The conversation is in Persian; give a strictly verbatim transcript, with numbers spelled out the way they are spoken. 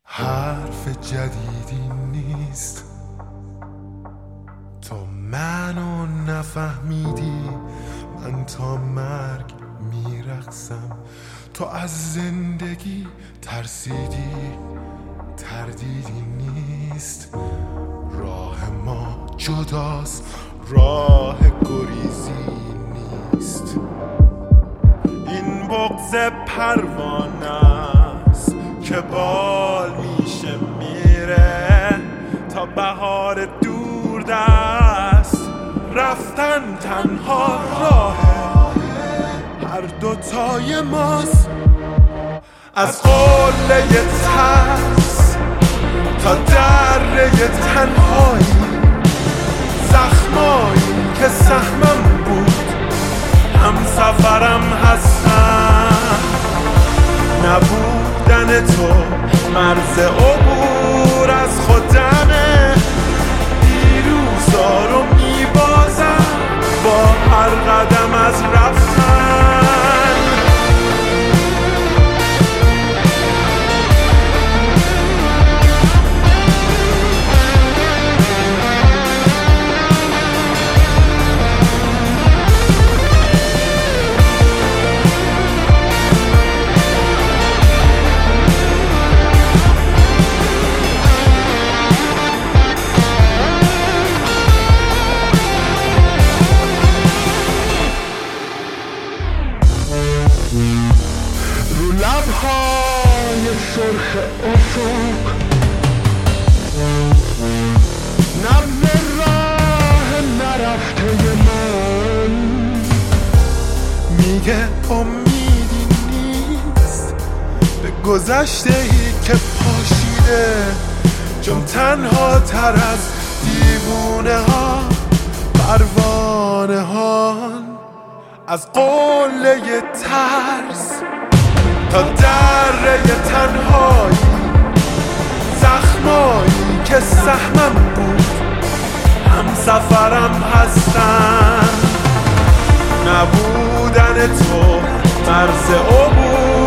حرف جدیدی نیست، تا منو نفهمیدی. من تا مرگ میرقصم، تو از زندگی ترسیدی. تردیدی نیست، راه ما جداست، راه گریزی نیست. این بغض پروانه است که بال میشه میره تا بهار دور دست. رفتن تنها راهه هر دوتای ماست، از قله ترس تا دره تنهایی. زخمایی که سهمم بود هم سفرم هستن. نبودن تو مرز عبور از خودمه. دیروزا رو میبازم با هر قدم از رفتن. رو لبهای سرخ افق نبض راه نرفته من میگه امیدی نیست به گذشته ای که پاشیده. چون تنها تر از دیوونه ها پروانه ها، از قله ترس تا دره تنهایی. زخمایی که سهمم بود هم سفرم هستن. نبودن تو مرز عبور